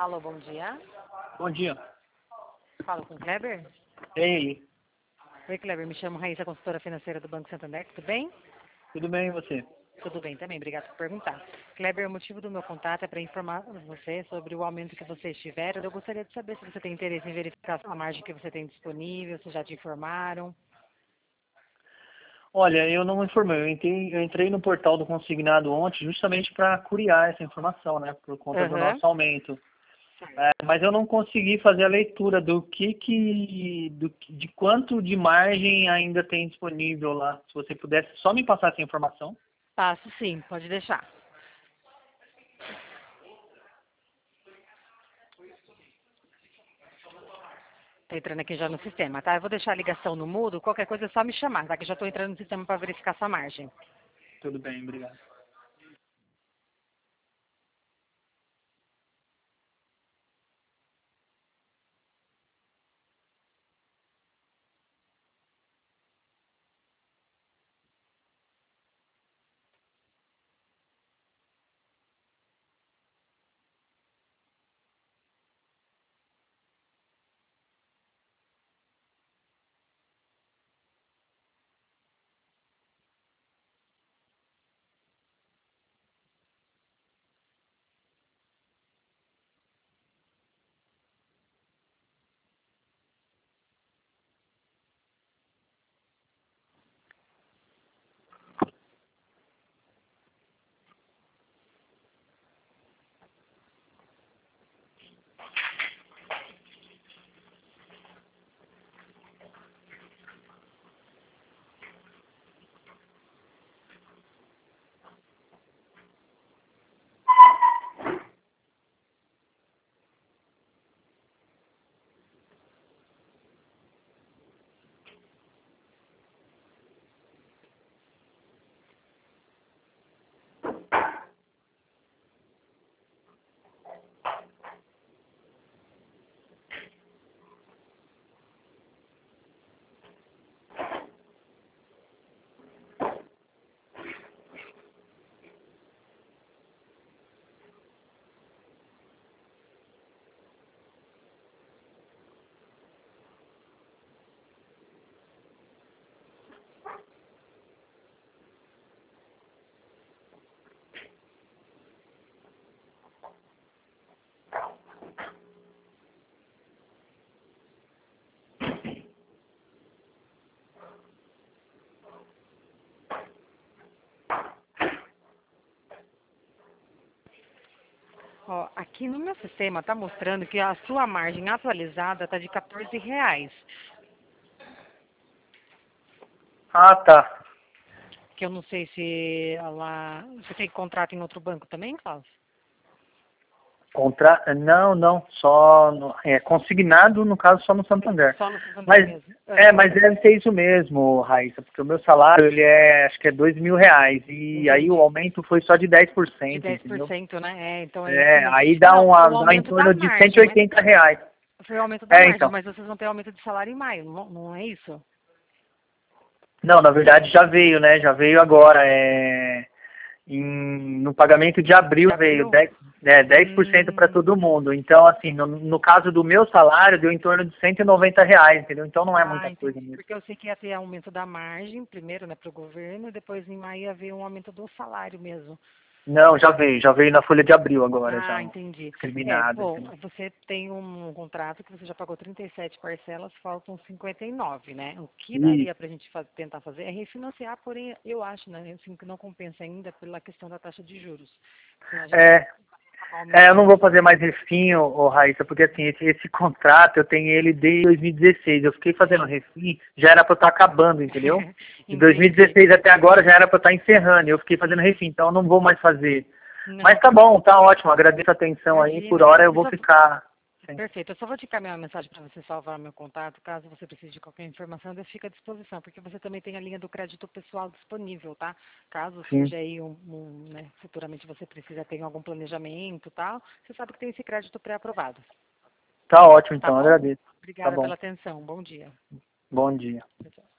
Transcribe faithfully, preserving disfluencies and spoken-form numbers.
Alô, bom dia. Bom dia. Falo com o Kleber? Ei, Oi, Kleber. Me chamo Raíssa, consultora financeira do Banco Santander. Tudo bem? tudo bem e você? Tudo bem também. Obrigada por perguntar. Kleber, o motivo do meu contato é para informar você sobre o aumento que vocês tiveram. Eu gostaria de saber se você tem interesse em verificar a margem que você tem disponível, se já te informaram. Olha, eu não informei, eu entrei, eu entrei no portal do consignado ontem justamente para curiar essa informação, né, por conta do Aham. nosso aumento. É, mas eu não consegui fazer a leitura do que que, do, que- de quanto de margem ainda tem disponível lá. Se você pudesse só me passar essa informação. Passo sim, pode deixar. Estou entrando aqui já no sistema, tá? Eu vou deixar a ligação no mudo. Qualquer coisa é só me chamar, tá? Que eu já estou entrando no sistema para verificar sua margem. Tudo bem, obrigado. Ó, aqui no meu sistema está mostrando que a sua margem atualizada está de quatorze reais. Ah, tá. Que eu não sei se ela... Você tem contrato em outro banco também, Klaus? Contra... Não, não, só no... é consignado, no caso, só no Santander. Só no Santander Mas mesmo. é, Aham. mas deve ser isso mesmo, Raíssa, porque o meu salário ele é, acho que é dois mil reais e aí o Entendi. aumento foi só de dez por De cento, dez por entendeu? cento, né? É, então é isso É, mesmo. aí dá Não, uma, o dá em aumento da torno de cento e margem, né? oitenta reais. Foi o aumento da É, margem, então. mas vocês vão ter aumento de salário em maio, não, não é isso? Não, na verdade já veio, né? Já veio agora. É, em, no pagamento de abril De veio abril? dez, é, dez por cento para Hum, todo mundo. Então, assim, no, no caso do meu salário, deu em torno de cento e noventa reais, entendeu? Então não é ah, muita coisa entendi. mesmo. Porque eu sei que ia ter aumento da margem, primeiro, né, para o governo, e depois em maio ia haver um aumento do salário mesmo. Não, já veio, já veio na folha de abril agora, já, Ah, entendi. É, discriminado, bom, entendeu? você tem um contrato que você já pagou trinta e sete parcelas, faltam cinquenta e nove, né? O que E, daria para a gente faz- tentar fazer é refinanciar, porém, eu acho, né, assim, que não compensa ainda pela questão da taxa de juros. Senão a gente vai é, acabar é, eu não aumentando. vou fazer mais refim, ô, ô, Raíssa, porque assim, esse, esse contrato eu tenho ele desde dois mil e dezesseis. Eu fiquei fazendo Sim. refim, já era para eu estar acabando, entendeu? De Entendi. dois mil e dezesseis até agora já era para eu estar encerrando. Eu fiquei fazendo refim, então eu não vou mais fazer. Mas Não, tá bom, tá ótimo. Agradeço a atenção aí. Por imagina. hora eu Eu vou só, ficar. Sim. perfeito. Eu só vou te encaminhar uma mensagem para você salvar meu contato. Caso você precise de qualquer informação, eu fico à disposição, porque você também tem a linha do crédito pessoal disponível, tá? Caso Sim. surja aí um, um, né, futuramente você precisa ter algum planejamento e tal, você sabe que tem esse crédito pré-aprovado, Tá ótimo, tá então. bom? Agradeço. Tá Obrigada bom. pela atenção. Bom dia. Bom dia. Tchau, tchau.